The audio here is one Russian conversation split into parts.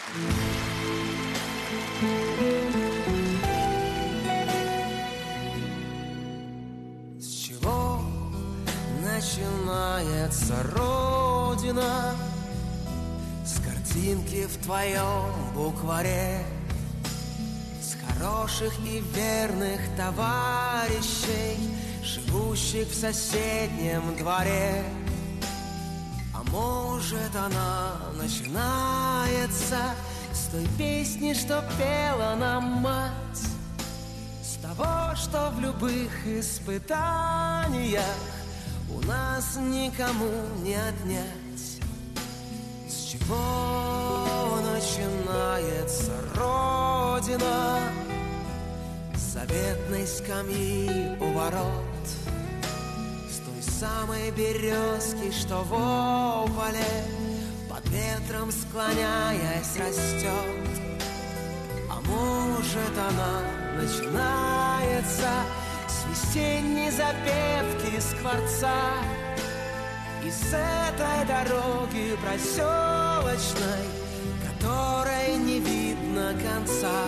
С чего начинается Родина? С картинки в твоем букваре, с хороших и верных товарищей, живущих в соседнем дворе. А может, она начинается с той песни, что пела нам мать, с того, что в любых испытаниях у нас никому не отнять. С чего начинается Родина? С заветной скамьи у ворот, с той самой березки, что в ополе под ветром склоняясь растет. А может, она начинается с весенней запевки скворца, и с этой дороги проселочной, которой не видно конца.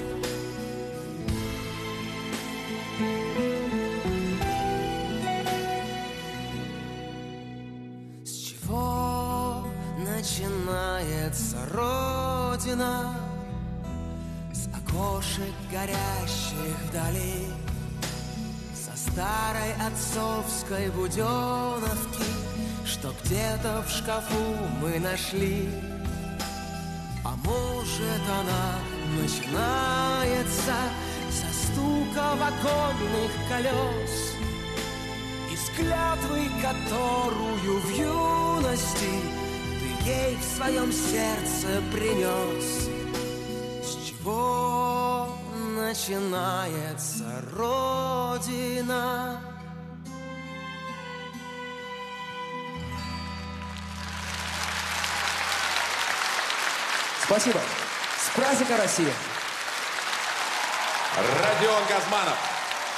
С чего начинается Родина? С окошек, горящих вдали, со старой отцовской буденовки, что где-то в шкафу мы нашли. А может, она начинается со стука вагонных колес, из клятвы, которую в юности ты ей в своем сердце принес. С чего начинается Родина? Спасибо. С праздником, Россия! Родион Газманов.